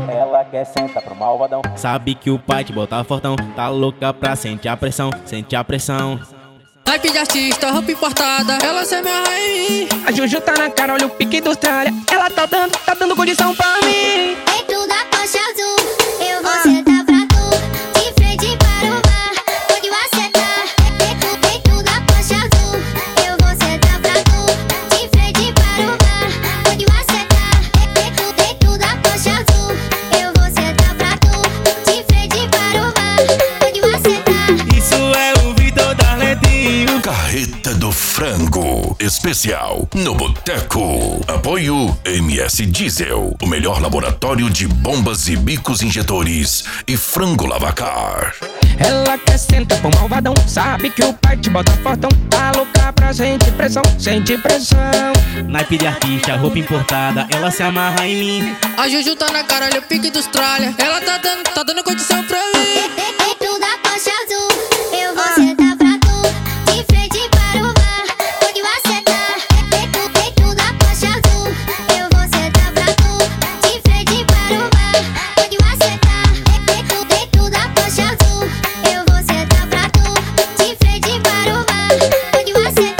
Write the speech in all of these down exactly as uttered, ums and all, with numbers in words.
Ela quer sentar pro malvadão. Sabe que o pai te bota fortão. Tá louca pra sentir a pressão, sente a pressão. Naipe de artista, roupa importada, ela se amarra em mim. A Juju tá na cara, olha o pique industrial. Ela tá dando, tá dando condição pra mim. Dentro da Porsche azul, eu vou sentar pra tu, de frente para o bar, onde você tá. Dentro, dentro da Porsche azul, eu vou sentar pra tu, de frente para o bar, onde você tá. Dentro, dentro da Porsche azul, eu vou sentar pra tu, de frente para o bar, onde você tá. Isso é o Vitor Darletinho. Carreta do Frango, especial no Boteco. Apoio M S Diesel, o melhor laboratório de bombas e bicos injetores e frango lavacar. Ela quer sentar pro malvadão, sabe que o pai te bota fortão. Tá louca pra gente pressão, sente pressão. Naipe de artista, roupa importada, ela se amarra em mim. A Juju tá na cara, olha o pique industrial. Ela tá dando, tá dando condição pra mim. Dentro da Porsche azul, eu vou sentar pra tu, de frente para o bar, onde você tá. Dentro, dentro da Porsche azul, eu vou sentar pra tu, de frente para o bar, onde você tá. Dentro, dentro da Porsche azul, eu vou sentar pra tu, de frente para o bar, onde você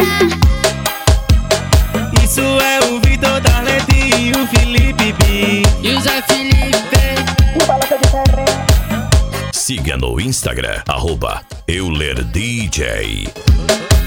tá. Isso é o Vitor Darletinho, Felipe B E o Zé Felipe. Siga no Instagram, arroba Euler D J.